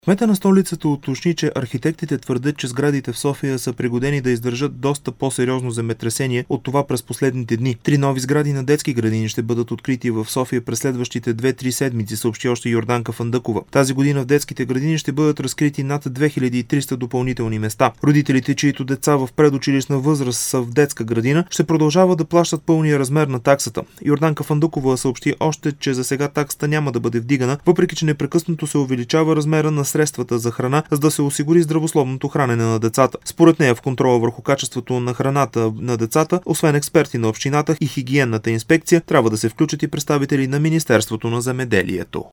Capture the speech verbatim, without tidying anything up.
Кметът на столицата уточни, че архитектите твърдят, че сградите в София са пригодени да издържат доста по-сериозно земетресение от това през последните дни. Три нови сгради на детски градини ще бъдат открити в София през следващите две-три седмици, съобщи още Йорданка Фандъкова. Тази година в детските градини ще бъдат разкрити над две хиляди и триста допълнителни места. Родителите, чието деца в предучилищна възраст са в детска градина, ще продължават да плащат пълния размер на таксата. Йорданка Фандъкова съобщи още, че за сега таксата няма да бъде вдигана, въпреки че непрекъснато се увеличава размера на средствата за храна, за да се осигури здравословното хранене на децата. Според нея в контрола върху качеството на храната на децата, освен експерти на общината и хигиенната инспекция, трябва да се включат и представители на Министерството на земеделието.